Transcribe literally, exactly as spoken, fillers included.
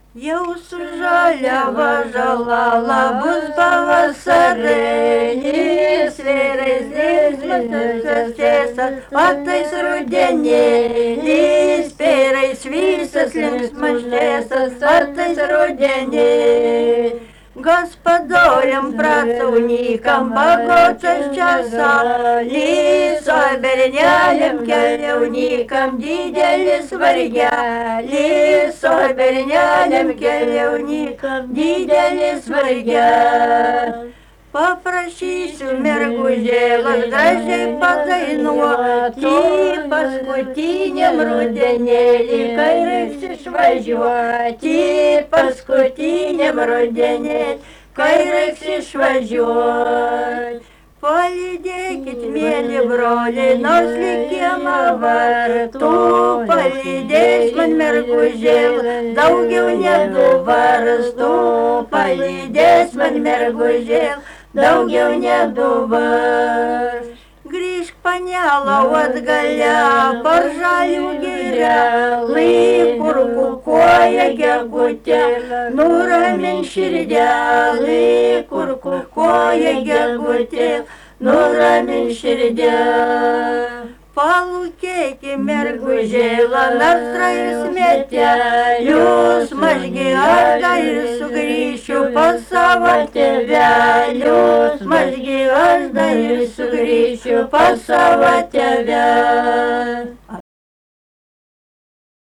Jau su žaliava žalala bus pavasarinis, vyresnis visas tiesas, matais rudenėlis, pėrais visas linksmas tiesas, matais rudenėlis. Gospodoriam pracovnikam pagotas časalis, o berneliam keliaunikam didelis vargelis, o berneliam keliaunikam didelis vargelis. Paprašysiu mergužėlas gražiai padainuoti, paskutiniam rudenėlį, kai reiks išvažiuoti, paskutiniam rudenėlį, kai reiks išvažiuoti. Palydėkit, mėly broliai, nors likimą vartų, palydės man mergužėlą, daugiau negu varstų, palydės man mergužėlą, daugiau negu varstų. Grįžk, panėlau, atgalia, par žalių girelį, kur kukuoja gegutė, nuramink širdelį, kur kukuoja gegutė, nuramink širdelį. Palūkėki, mergužėlą, nasrą ir smetelius, mažgi aš dar ir sugrįšiu pas savo tėvelius, mažgi aš dar ir sugrįšiu pas savo tėvelius.